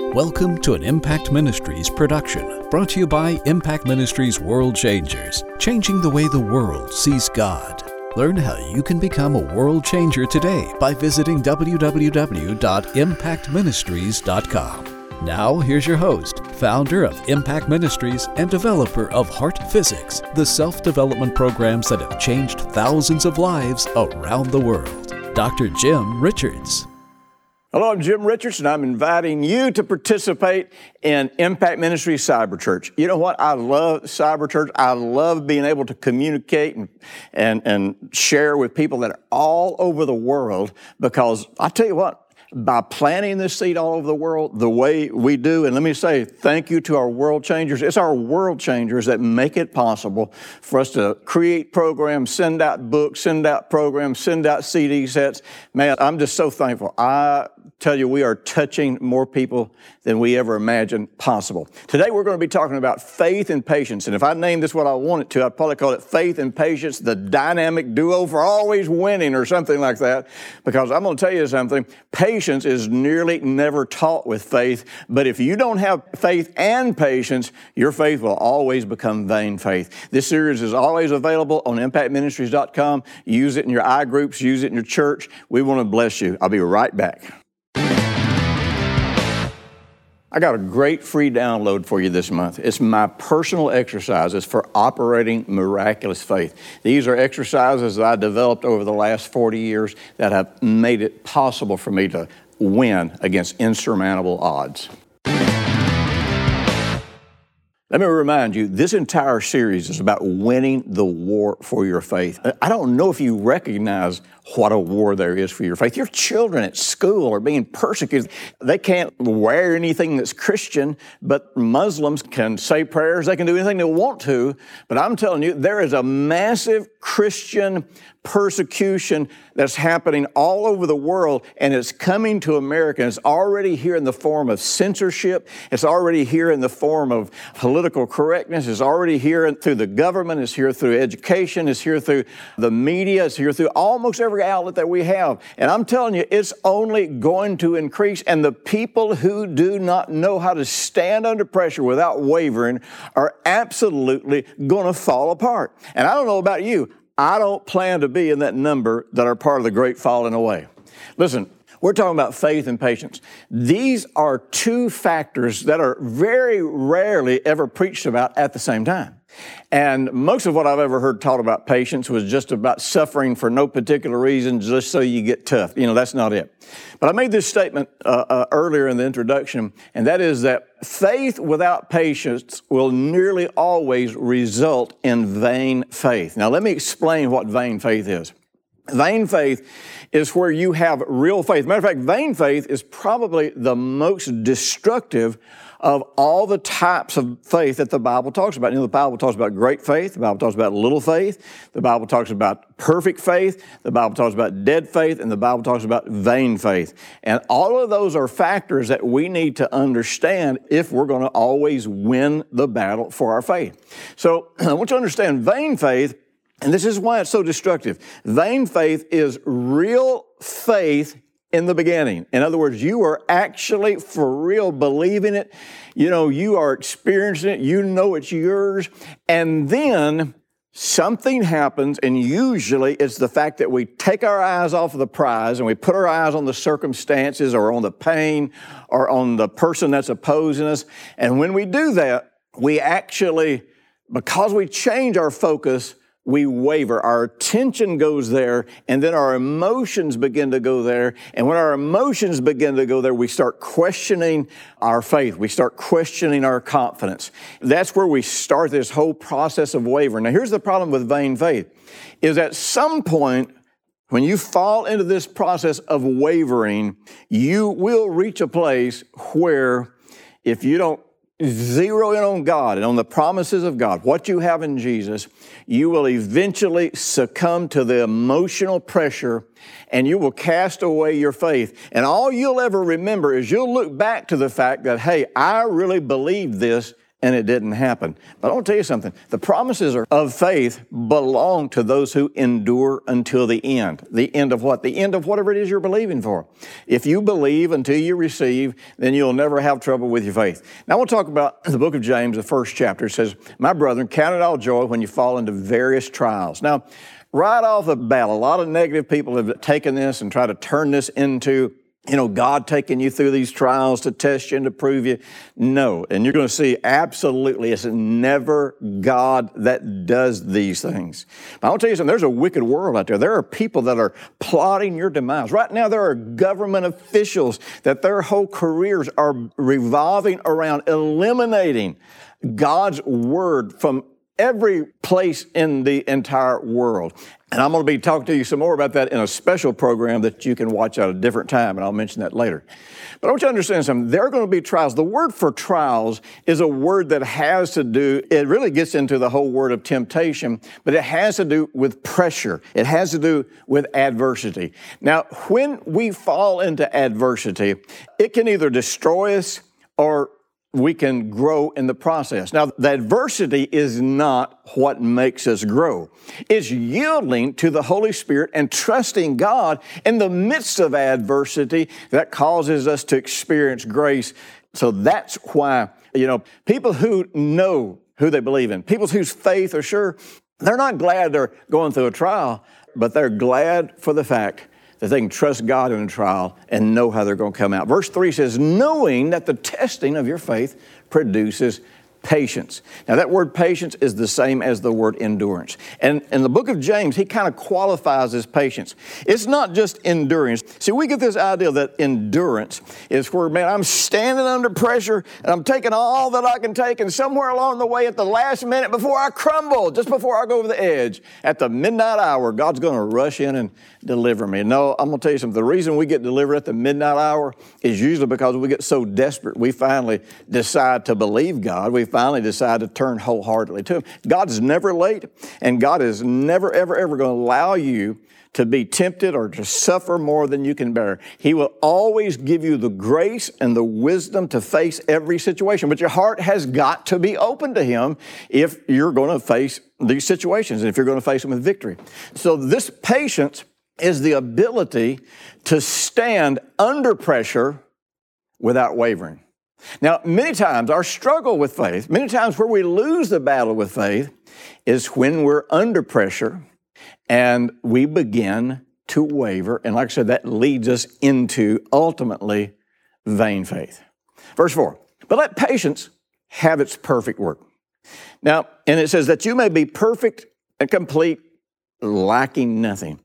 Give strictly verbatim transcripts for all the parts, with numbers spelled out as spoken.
Welcome to an Impact Ministries production, brought to you by Impact Ministries World Changers, changing the way the world sees God. Learn how you can become a world changer today by visiting w w w dot impact ministries dot com. Now, here's your host, founder of Impact Ministries and developer of Heart Physics, the self-development programs that have changed thousands of lives around the world, Doctor Jim Richards. Hello, I'm Jim Richards, and I'm inviting you to participate in Impact Ministries Cyber Church. You know what? I love Cyber Church. I love being able to communicate and, and, and share with people that are all over the world, because I tell you what, by planting this seed all over the world the way we do, and let me say thank you to our world changers. It's our world changers that make it possible for us to create programs, send out books, send out programs, send out C D sets. Man, I'm just so thankful. I tell you, we are touching more people than we ever imagined possible. Today, we're going to be talking about faith and patience. And if I named this what I want it to, I'd probably call it Faith and Patience, the dynamic duo for always winning, or something like that. Because I'm going to tell you something, patience is nearly never taught with faith. But if you don't have faith and patience, your faith will always become vain faith. This series is always available on impact ministries dot com. Use it in your iGroups, use it in your church. We want to bless you. I'll be right back. I got a great free download for you this month. It's my personal exercises for operating miraculous faith. These are exercises that I developed over the last forty years that have made it possible for me to win against insurmountable odds. Let me remind you, this entire series is about winning the war for your faith. I don't know if you recognize what a war there is for your faith. Your children at school are being persecuted. They can't wear anything that's Christian, but Muslims can say prayers. They can do anything they want to. But I'm telling you, there is a massive Christian persecution that's happening all over the world, and it's coming to America. It's already here in the form of censorship. It's already here in the form of political correctness. It's already here through the government. It's here through education. It's here through the media. It's here through almost every outlet that we have. And I'm telling you, it's only going to increase. And the people who do not know how to stand under pressure without wavering are absolutely going to fall apart. And I don't know about you, I don't plan to be in that number that are part of the great falling away. Listen, we're talking about faith and patience. These are two factors that are very rarely ever preached about at the same time. And most of what I've ever heard taught about patience was just about suffering for no particular reason, just so you get tough. You know, that's not it. But I made this statement uh, uh, earlier in the introduction, and that is that faith without patience will nearly always result in vain faith. Now, let me explain what vain faith is. Vain faith is where you have real faith. Matter of fact, vain faith is probably the most destructive of all the types of faith that the Bible talks about. You know, the Bible talks about great faith. The Bible talks about little faith. The Bible talks about perfect faith. The Bible talks about dead faith. And the Bible talks about vain faith. And all of those are factors that we need to understand if we're going to always win the battle for our faith. So I want you to understand vain faith. And this is why it's so destructive. Vain faith is real faith in the beginning. In other words, you are actually for real believing it. You know, you are experiencing it. You know it's yours. And then something happens, and usually it's the fact that we take our eyes off of the prize and we put our eyes on the circumstances or on the pain or on the person that's opposing us. And when we do that, we actually, because we change our focus, we waver. Our attention goes there, and then our emotions begin to go there. And when our emotions begin to go there, we start questioning our faith. We start questioning our confidence. That's where we start this whole process of wavering. Now, here's the problem with vain faith, is at some point, when you fall into this process of wavering, you will reach a place where if you don't zero in on God and on the promises of God, what you have in Jesus, you will eventually succumb to the emotional pressure, and you will cast away your faith. And all you'll ever remember is you'll look back to the fact that, hey, I really believed this, and it didn't happen. But I want to tell you something. The promises of faith belong to those who endure until the end. The end of what? The end of whatever it is you're believing for. If you believe until you receive, then you'll never have trouble with your faith. Now I want to talk about the book of James, the first chapter. It says, "My brethren, count it all joy when you fall into various trials." Now, right off the bat, a lot of negative people have taken this and tried to turn this into, you know, God taking you through these trials to test you and to prove you. No. And you're going to see absolutely it's never God that does these things. But I want to tell you something. There's a wicked world out there. There are people that are plotting your demise. Right now, there are government officials that their whole careers are revolving around eliminating God's word from every place in the entire world. And I'm going to be talking to you some more about that in a special program that you can watch at a different time, and I'll mention that later. But I want you to understand something. There are going to be trials. The word for trials is a word that has to do, it really gets into the whole word of temptation, but it has to do with pressure. It has to do with adversity. Now, when we fall into adversity, it can either destroy us or we can grow in the process. Now, the adversity is not what makes us grow. It's yielding to the Holy Spirit and trusting God in the midst of adversity that causes us to experience grace. So that's why, you know, people who know who they believe in, people whose faith are sure, they're not glad they're going through a trial, but they're glad for the fact that they can trust God in a trial and know how they're going to come out. Verse three says, knowing that the testing of your faith produces patience. Now that word patience is the same as the word endurance. And in the book of James, he kind of qualifies as patience. It's not just endurance. See, we get this idea that endurance is where, man, I'm standing under pressure and I'm taking all that I can take, and somewhere along the way at the last minute before I crumble, just before I go over the edge, at the midnight hour, God's going to rush in and deliver me. No, I'm going to tell you something. The reason we get delivered at the midnight hour is usually because we get so desperate, we finally decide to believe God. We finally decide to turn wholeheartedly to Him. God is never late, and God is never, ever, ever going to allow you to be tempted or to suffer more than you can bear. He will always give you the grace and the wisdom to face every situation. But your heart has got to be open to Him if you're going to face these situations and if you're going to face them with victory. So this patience is the ability to stand under pressure without wavering. Now, many times our struggle with faith, many times where we lose the battle with faith is when we're under pressure and we begin to waver. And like I said, that leads us into ultimately vain faith. Verse four, but let patience have its perfect work. Now, and it says that you may be perfect and complete, lacking nothing.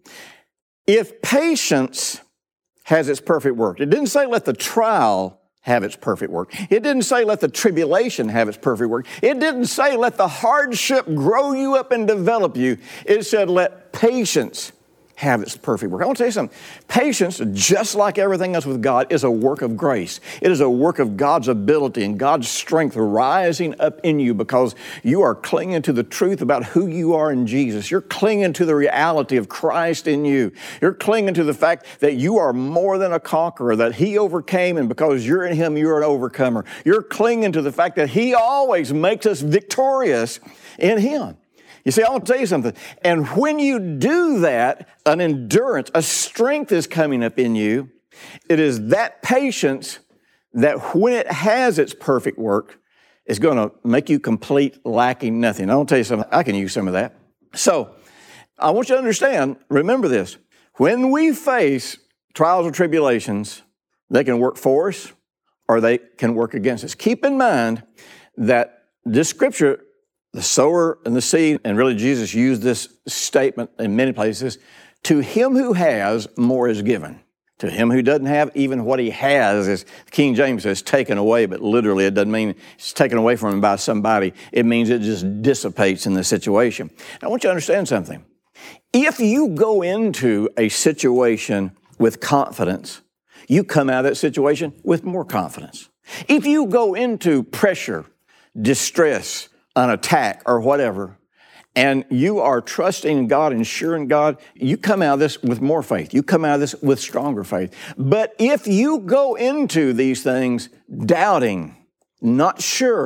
If patience has its perfect work, it didn't say let the trial have its perfect work. It didn't say let the tribulation have its perfect work. It didn't say let the hardship grow you up and develop you. It said let patience have its perfect work. I want to tell you something. Patience, just like everything else with God, is a work of grace. It is a work of God's ability and God's strength rising up in you because you are clinging to the truth about who you are in Jesus. You're clinging to the reality of Christ in you. You're clinging to the fact that you are more than a conqueror, that He overcame, and because you're in Him, you're an overcomer. You're clinging to the fact that He always makes us victorious in Him. You see, I want to tell you something. And when you do that, an endurance, a strength is coming up in you. It is that patience that when it has its perfect work, is going to make you complete, lacking nothing. I want to tell you something. I can use some of that. So I want you to understand, remember this. When we face trials or tribulations, they can work for us or they can work against us. Keep in mind that this scripture, the sower and the seed, and really Jesus used this statement in many places, to him who has, more is given. To him who doesn't have, even what he has, as King James says, taken away, but literally it doesn't mean it's taken away from him by somebody. It means it just dissipates in the situation. I want you to understand something. If you go into a situation with confidence, you come out of that situation with more confidence. If you go into pressure, distress, an attack, or whatever, and you are trusting in God, ensuring God, you come out of this with more faith. You come out of this with stronger faith. But if you go into these things doubting, not sure,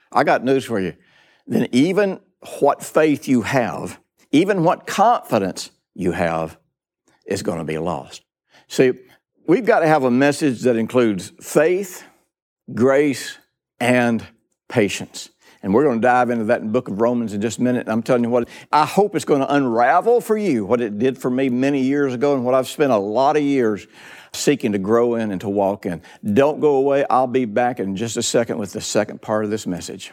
I got news for you. Then even what faith you have, even what confidence you have, is going to be lost. See, we've got to have a message that includes faith, grace, and patience. And we're going to dive into that in the book of Romans in just a minute. And I'm telling you what, I hope it's going to unravel for you what it did for me many years ago and what I've spent a lot of years seeking to grow in and to walk in. Don't go away. I'll be back in just a second with the second part of this message.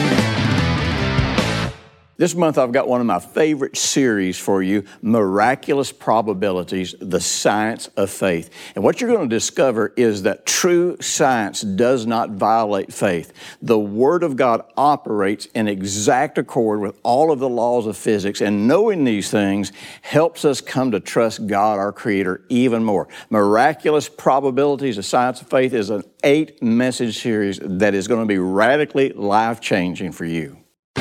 This month, I've got one of my favorite series for you, Miraculous Probabilities, the Science of Faith. And what you're going to discover is that true science does not violate faith. The Word of God operates in exact accord with all of the laws of physics, and knowing these things helps us come to trust God, our Creator, even more. Miraculous Probabilities, the Science of Faith is an eight-message series that is going to be radically life-changing for you.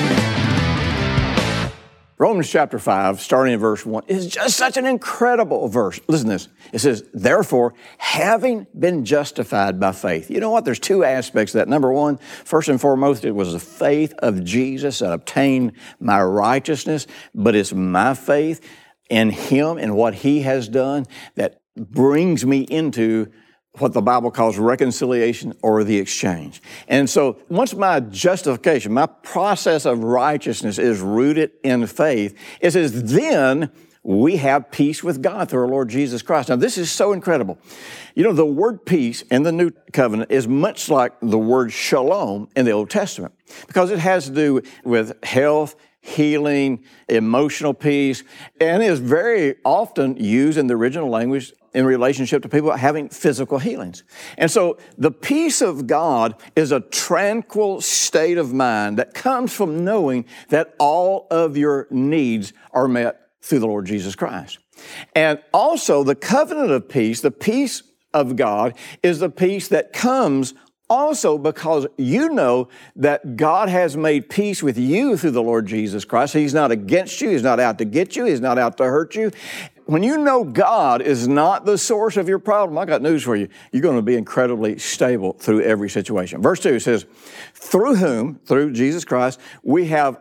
Romans chapter five, starting in verse one, is just such an incredible verse. Listen to this. It says, therefore, having been justified by faith. You know what? There's two aspects to that. Number one, first and foremost, it was the faith of Jesus that obtained my righteousness, but it's my faith in Him and what He has done that brings me into what the Bible calls reconciliation or the exchange. And so once my justification, my process of righteousness is rooted in faith, it says then we have peace with God through our Lord Jesus Christ. Now this is so incredible. You know, the word peace in the New Covenant is much like the word shalom in the Old Testament because it has to do with health, healing, emotional peace, and is very often used in the original language in relationship to people having physical healings. And so the peace of God is a tranquil state of mind that comes from knowing that all of your needs are met through the Lord Jesus Christ. And also the covenant of peace, the peace of God, is the peace that comes also because you know that God has made peace with you through the Lord Jesus Christ. He's not against you. He's not out to get you. He's not out to hurt you. When you know God is not the source of your problem, I got news for you. You're going to be incredibly stable through every situation. Verse two says, through whom, through Jesus Christ, we have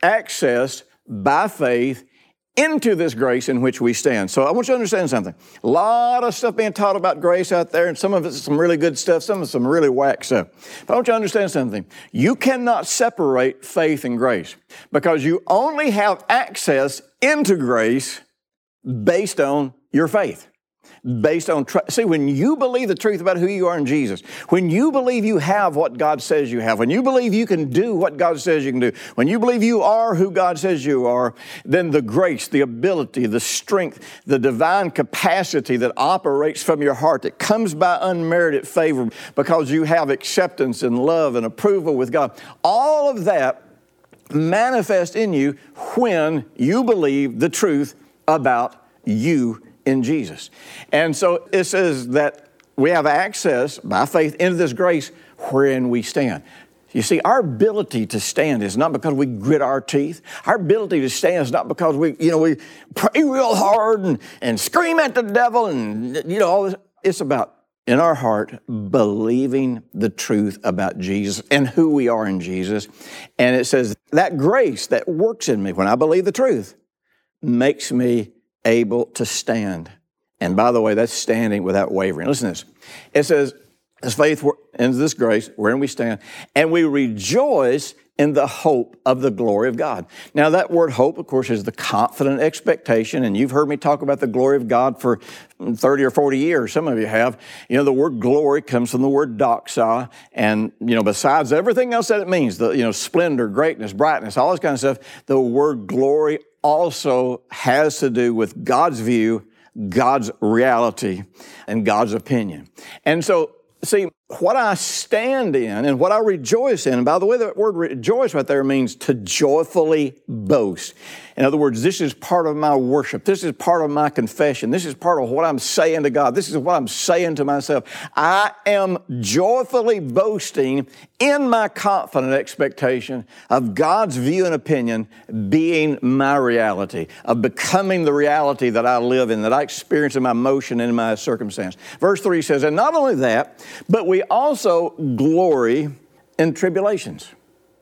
access by faith into this grace in which we stand. So I want you to understand something. A lot of stuff being taught about grace out there, and some of it's some really good stuff, some of it's some really whack stuff. But I want you to understand something. You cannot separate faith and grace because you only have access into grace based on your faith. Based on, tr- see, when you believe the truth about who you are in Jesus, when you believe you have what God says you have, when you believe you can do what God says you can do, when you believe you are who God says you are, then the grace, the ability, the strength, the divine capacity that operates from your heart, that comes by unmerited favor because you have acceptance and love and approval with God, all of that manifests in you when you believe the truth about you in Jesus. And so it says that we have access by faith into this grace wherein we stand. You see, our ability to stand is not because we grit our teeth. Our ability to stand is not because we, you know, we pray real hard and, and scream at the devil and, you know, all this. It's about, in our heart, believing the truth about Jesus and who we are in Jesus. And it says that grace that works in me when I believe the truth makes me able to stand. And by the way, that's standing without wavering. Listen to this. It says, as faith in this grace, wherein we stand, and we rejoice in the hope of the glory of God. Now, that word hope, of course, is the confident expectation, and you've heard me talk about the glory of God for thirty or forty years. Some of you have. You know, the word glory comes from the word doxa, and, you know, besides everything else that it means, the, you know, splendor, greatness, brightness, all this kind of stuff, the word glory also has to do with God's view, God's reality, and God's opinion. And so, see, what I stand in and what I rejoice in, and by the way, that word rejoice right there means to joyfully boast. In other words, this is part of my worship. This is part of my confession. This is part of what I'm saying to God. This is what I'm saying to myself. I am joyfully boasting in my confident expectation of God's view and opinion being my reality, of becoming the reality that I live in, that I experience in my motion and in my circumstance. Verse three says, and not only that, but we also glory in tribulations.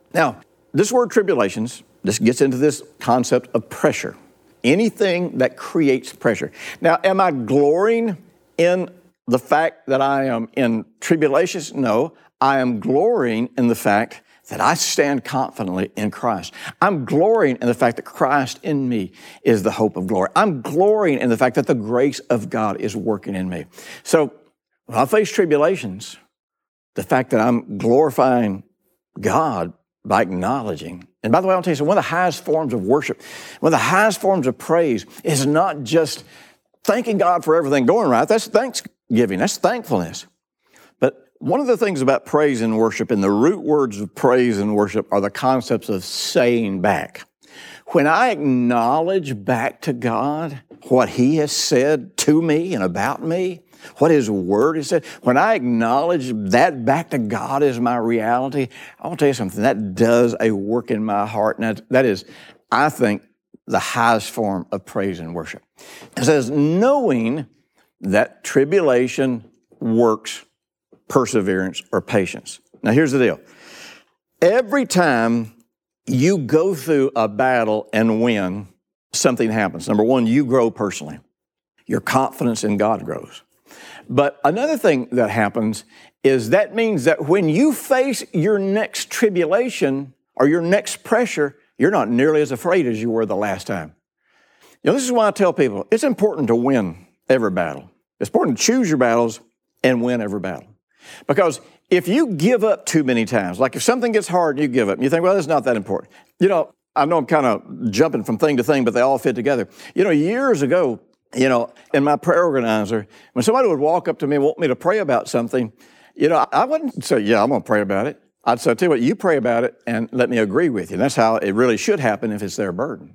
Now, this word tribulations, this gets into this concept of pressure. Anything that creates pressure. Now, am I glorying in the fact that I am in tribulations? No, I am glorying in the fact that I stand confidently in Christ. I'm glorying in the fact that Christ in me is the hope of glory. I'm glorying in the fact that the grace of God is working in me. So when I face tribulations, the fact that I'm glorifying God by acknowledging, and by the way, I'll tell you something, one of the highest forms of worship, one of the highest forms of praise is not just thanking God for everything going right. That's thanksgiving. That's thankfulness. But one of the things about praise and worship, and the root words of praise and worship, are the concepts of saying back. When I acknowledge back to God what He has said to me and about me, what His Word has said, when I acknowledge that back to God as my reality, I'll tell you something, that does a work in my heart. And that, that is, I think, the highest form of praise and worship. It says, knowing that tribulation works perseverance or patience. Now, here's the deal. Every time you go through a battle and win, something happens. Number one, you grow personally. Your confidence in God grows. But another thing that happens is that means that when you face your next tribulation or your next pressure, you're not nearly as afraid as you were the last time. You know, this is why I tell people, it's important to win every battle. It's important to choose your battles and win every battle. Because if you give up too many times, like if something gets hard and you give up, and you think, well, it's not that important. You know, I know I'm kind of jumping from thing to thing, but they all fit together. You know, years ago, you know, in my prayer organizer, when somebody would walk up to me and want me to pray about something, you know, I wouldn't say, yeah, I'm going to pray about it. I'd say, tell you what, you pray about it and let me agree with you. And that's how it really should happen if it's their burden.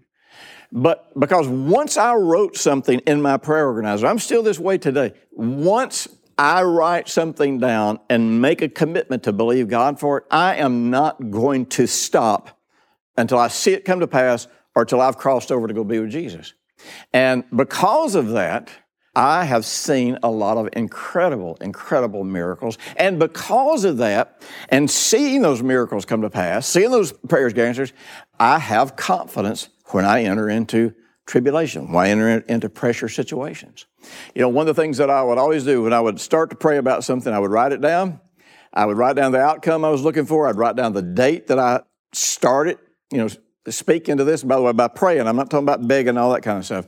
But because once I wrote something in my prayer organizer, I'm still this way today. Once I write something down and make a commitment to believe God for it, I am not going to stop until I see it come to pass or until I've crossed over to go be with Jesus. And because of that, I have seen a lot of incredible, incredible miracles. And because of that, and seeing those miracles come to pass, seeing those prayers get answered, I have confidence when I enter into tribulation, when I enter into pressure situations. You know, one of the things that I would always do when I would start to pray about something, I would write it down. I would write down the outcome I was looking for. I'd write down the date that I started, you know, to speak into this. And by the way, by praying, I'm not talking about begging and all that kind of stuff.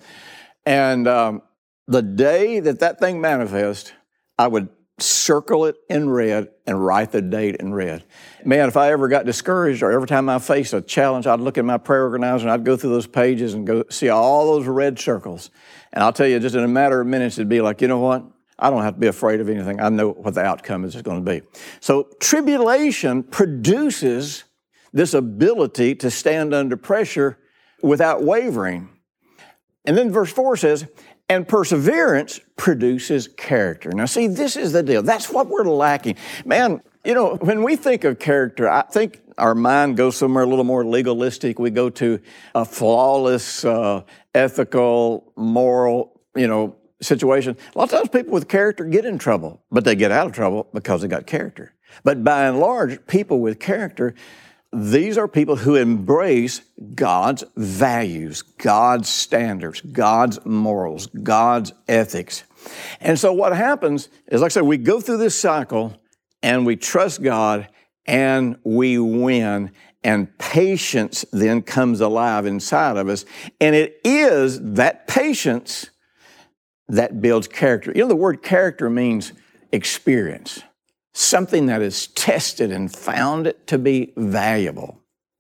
And um, the day that that thing manifests, I would circle it in red and write the date in red. Man, if I ever got discouraged or every time I faced a challenge, I'd look at my prayer organizer and I'd go through those pages and go see all those red circles. And I'll tell you, just in a matter of minutes, it'd be like, you know what? I don't have to be afraid of anything. I know what the outcome is going to be. So tribulation produces this ability to stand under pressure without wavering. And then verse four says, and perseverance produces character. Now, see, this is the deal. That's what we're lacking. Man, you know, when we think of character, I think our mind goes somewhere a little more legalistic. We go to a flawless, uh, ethical, moral, you know, situation. A lot of times people with character get in trouble, but they get out of trouble because they got character. But by and large, people with character, these are people who embrace God's values, God's standards, God's morals, God's ethics. And so what happens is, like I said, we go through this cycle and we trust God and we win, and patience then comes alive inside of us. And it is that patience that builds character. You know, the word character means experience. Something that is tested and found it to be valuable.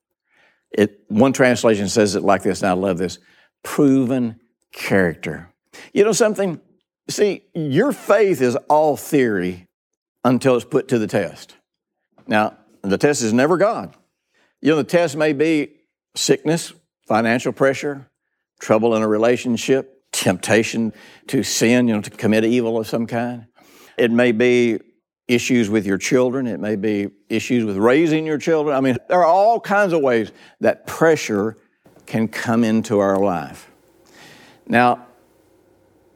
It, one translation says it like this, and I love this, proven character. You know something? See, your faith is all theory until it's put to the test. Now, the test is never God. You know, the test may be sickness, financial pressure, trouble in a relationship, temptation to sin, you know, to commit evil of some kind. It may be issues with your children. It may be issues with raising your children. I mean, there are all kinds of ways that pressure can come into our life. Now,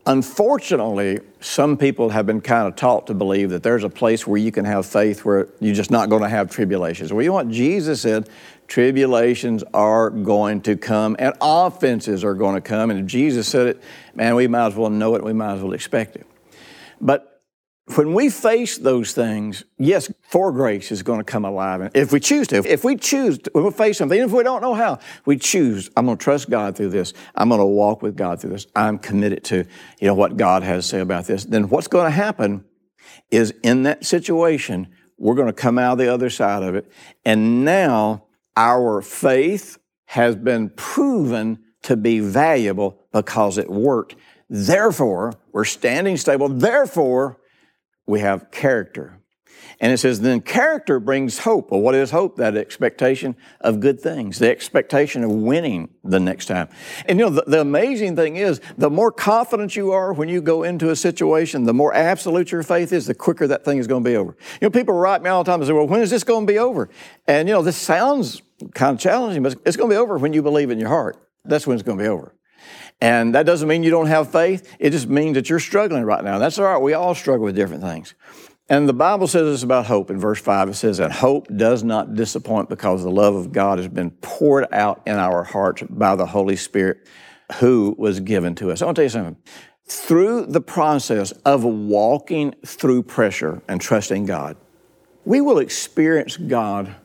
Unfortunately, some people have been kind of taught to believe that there's a place where you can have faith where you're just not going to have tribulations. Well, you know what? Jesus said tribulations are going to come and offenses are going to come. And if Jesus said it, man, we might as well know it. We might as well expect it. But when we face those things, yes, for grace is going to come alive. And if we choose to, if we choose to, when we face something, even if we don't know how, we choose, I'm going to trust God through this. I'm going to walk with God through this. I'm committed to, you know, what God has to say about this. Then what's going to happen is in that situation, we're going to come out the other side of it. And now our faith has been proven to be valuable because it worked. Therefore, we're standing stable. Therefore, we have character. And it says, then character brings hope. Well, what is hope? That expectation of good things, the expectation of winning the next time. And you know, the, the amazing thing is, the more confident you are when you go into a situation, the more absolute your faith is, the quicker that thing is going to be over. You know, people write me all the time and say, well, when is this going to be over? And you know, this sounds kind of challenging, but it's going to be over when you believe in your heart. That's when it's going to be over. And that doesn't mean you don't have faith. It just means that you're struggling right now. That's all right. We all struggle with different things. And the Bible says this about hope. In verse five, it says that hope does not disappoint because the love of God has been poured out in our hearts by the Holy Spirit who was given to us. I want to tell you something. Through the process of walking through pressure and trusting God, we will experience God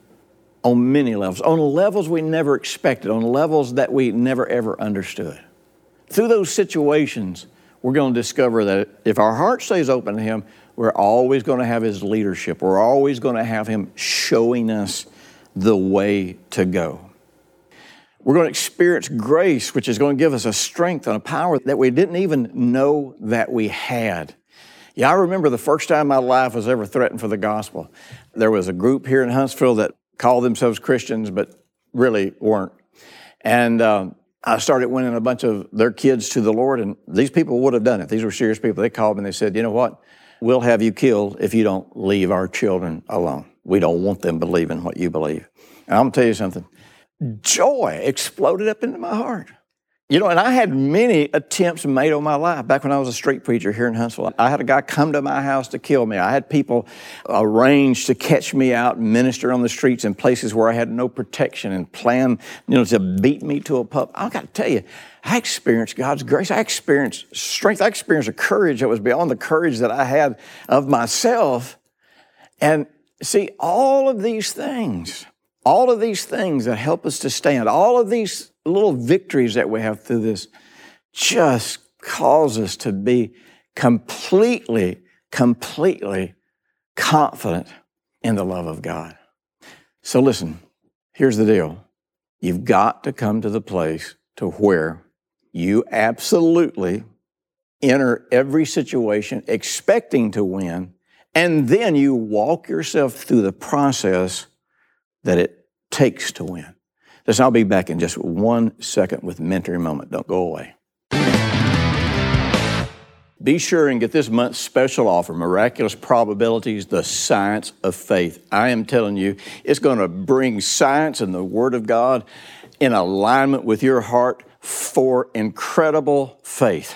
on many levels, on levels we never expected, on levels that we never ever understood. Through those situations, we're going to discover that if our heart stays open to Him, we're always going to have His leadership. We're always going to have Him showing us the way to go. We're going to experience grace, which is going to give us a strength and a power that we didn't even know that we had. Yeah, I remember the first time my life was ever threatened for the gospel. There was a group here in Huntsville that called themselves Christians, but really weren't. And um, I started winning a bunch of their kids to the Lord, and these people would have done it. These were serious people. They called me and they said, you know what? We'll have you killed if you don't leave our children alone. We don't want them believing what you believe. And I'm going to tell you something. Joy exploded up into my heart. You know, and I had many attempts made on my life. Back when I was a street preacher here in Huntsville, I had a guy come to my house to kill me. I had people arrange to catch me out and minister on the streets in places where I had no protection and plan, you know, to beat me to a pulp. I got to tell you, I experienced God's grace. I experienced strength. I experienced a courage that was beyond the courage that I had of myself. And see, all of these things, all of these things that help us to stand, all of these little victories that we have through this just cause us to be completely, completely confident in the love of God. So listen, here's the deal. You've got to come to the place to where you absolutely enter every situation expecting to win, and then you walk yourself through the process that it takes to win. Listen, I'll be back in just one second with Mentoring Moment. Don't go away. Be sure and get this month's special offer, Miraculous Probabilities, the Science of Faith. I am telling you, it's going to bring science and the Word of God in alignment with your heart for incredible faith.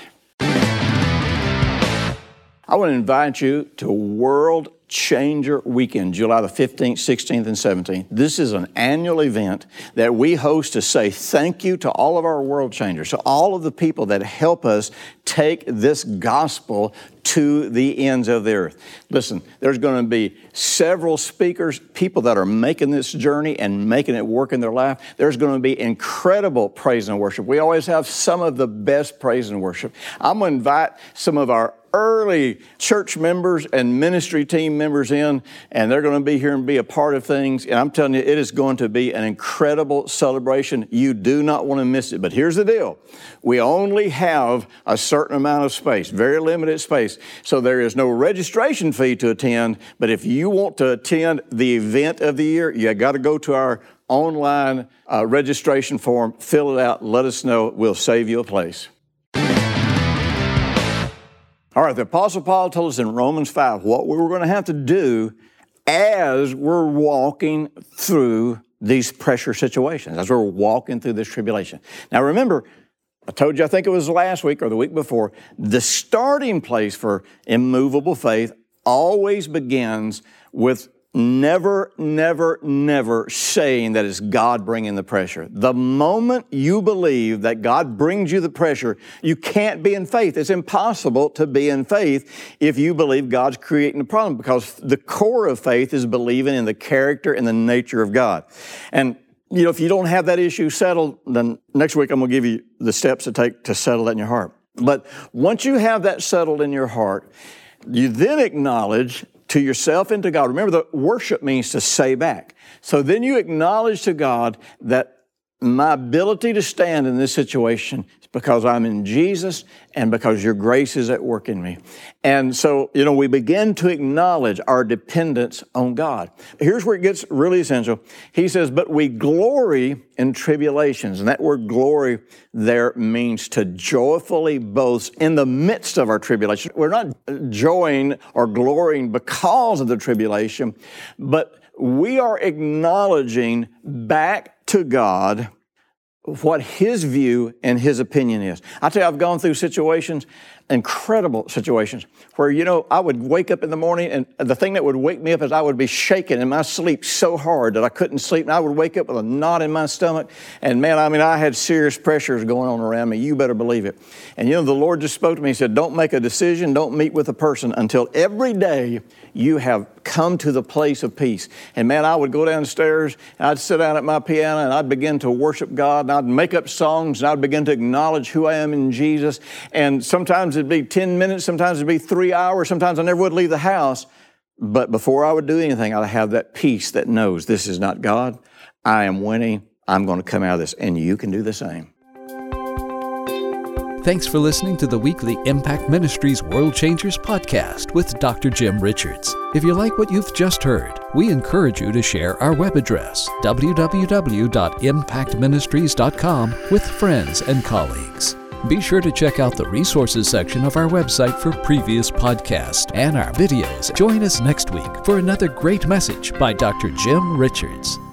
I want to invite you to World Changer Weekend, July the fifteenth, sixteenth, and seventeenth. This is an annual event that we host to say thank you to all of our world changers, to all of the people that help us take this gospel to the ends of the earth. Listen, there's going to be several speakers, people that are making this journey and making it work in their life. There's going to be incredible praise and worship. We always have some of the best praise and worship. I'm going to invite some of our early church members and ministry team members in, and they're going to be here and be a part of things. And I'm telling you, it is going to be an incredible celebration. You do not want to miss it. But here's the deal. We only have a certain amount of space, very limited space. So there is no registration fee to attend. But if you want to attend the event of the year, you got to go to our online uh, registration form, fill it out, let us know. We'll save you a place. All right, the Apostle Paul told us in Romans five what we were going to have to do as we're walking through these pressure situations, as we're walking through this tribulation. Now remember, I told you, I think it was last week or the week before, the starting place for immovable faith always begins with never, never, never saying that it's God bringing the pressure. The moment you believe that God brings you the pressure, you can't be in faith. It's impossible to be in faith if you believe God's creating the problem, because the core of faith is believing in the character and the nature of God. And you know, if you don't have that issue settled, then next week I'm going to give you the steps to take to settle that in your heart. But once you have that settled in your heart, you then acknowledge to yourself and to God. Remember, the worship means to say back. So then you acknowledge to God that my ability to stand in this situation is because I'm in Jesus and because your grace is at work in me. And so, you know, we begin to acknowledge our dependence on God. Here's where it gets really essential. He says, but we glory in tribulations. And that word glory there means to joyfully boast in the midst of our tribulation. We're not joying or glorying because of the tribulation, but we are acknowledging back to God what His view and His opinion is. I tell you, I've gone through situations, incredible situations, where, you know, I would wake up in the morning and the thing that would wake me up is I would be shaking in my sleep so hard that I couldn't sleep. And I would wake up with a knot in my stomach. And man, I mean, I had serious pressures going on around me. You better believe it. And you know, the Lord just spoke to me. He said, don't make a decision. Don't meet with a person until every day you have come to the place of peace. And man, I would go downstairs and I'd sit down at my piano and I'd begin to worship God, and I'd make up songs and I'd begin to acknowledge who I am in Jesus. And sometimes it'd be ten minutes, sometimes it'd be three hours, sometimes I never would leave the house. But before I would do anything, I'd have that peace that knows this is not God. I am winning. I'm going to come out of this, and you can do the same. Thanks for listening to the weekly Impact Ministries World Changers podcast with Doctor Jim Richards. If you like what you've just heard, we encourage you to share our web address, w w w dot impact ministries dot com, with friends and colleagues. Be sure to check out the resources section of our website for previous podcasts and our videos. Join us next week for another great message by Doctor Jim Richards.